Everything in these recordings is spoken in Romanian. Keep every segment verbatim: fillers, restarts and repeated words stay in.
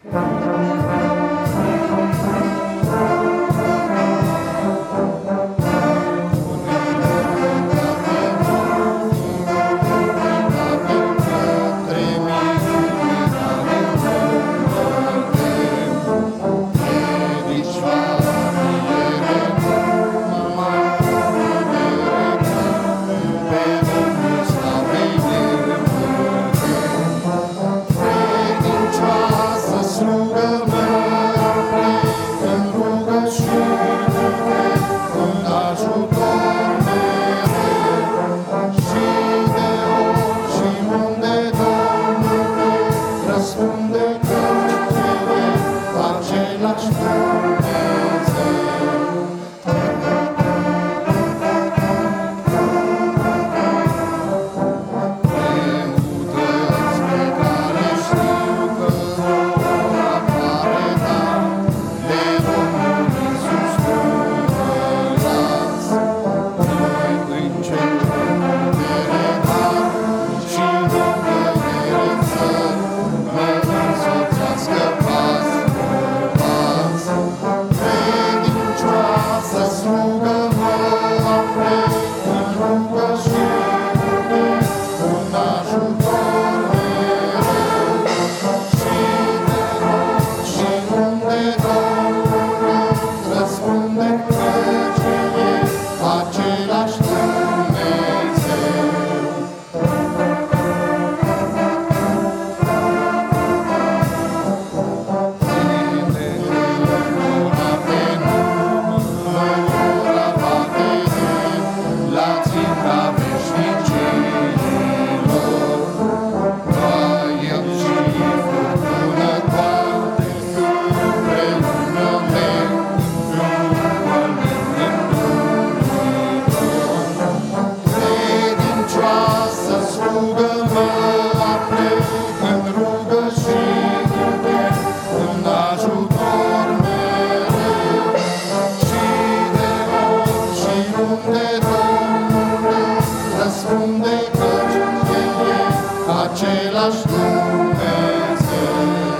același Dumnezeu.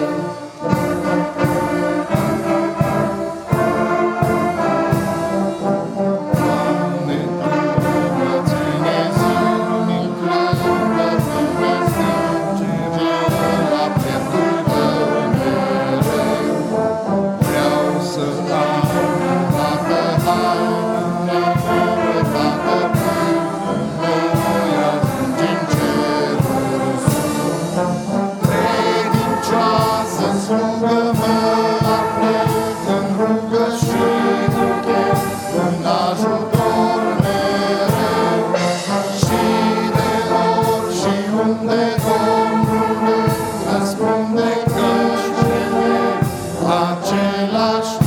Doamne, Tu mă ține zilnic lângă Tine, ce la pieptul Tău mereu. Vreau să am toată haina neînvățată până voi ajunge în cerul sus. Credincioasă slugă-mă aplec în rugăciune, în ajutor mereu. Și de ori și unde Domnul răspunde, căci El e același